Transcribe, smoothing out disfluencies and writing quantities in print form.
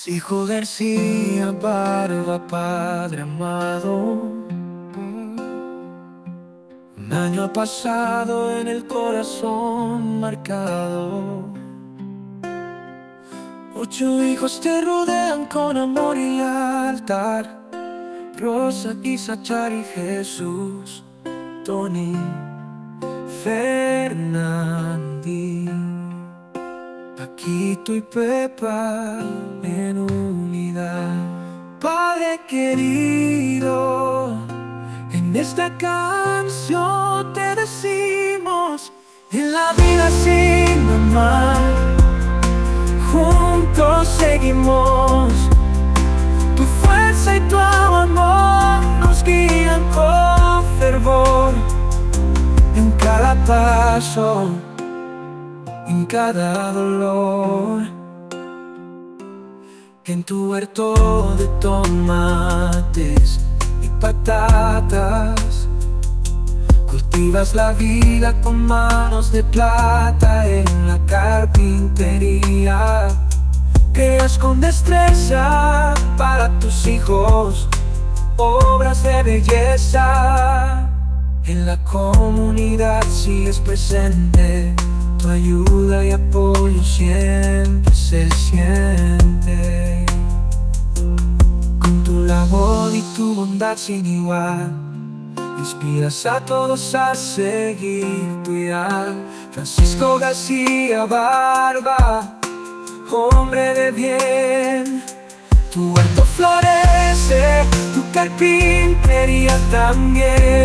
Hijo García Barba, padre amado, un año ha pasado en el corazón marcado. 8 hijos te rodean con amor y lealtad: Rosa, Isa, Chari, Jesús, Tony, Fernandi, Paquito y Pepa en unidad. Padre querido, en esta canción te decimos: en la vida sin mamá, juntos seguimos. Tu fuerza y tu amor nos guían con fervor, en cada paso, en cada dolor. En tu huerto de tomates y patatas cultivas la vida con manos de plata. En la carpintería creas con destreza para tus hijos obras de belleza. En la comunidad sigues presente, tu ayuda y apoyo siempre se siente. Con tu labor y tu bondad sin igual, inspiras a todos a seguir tu ideal. Francisco García Barba, hombre de bien, tu huerto florece, tu carpintería también.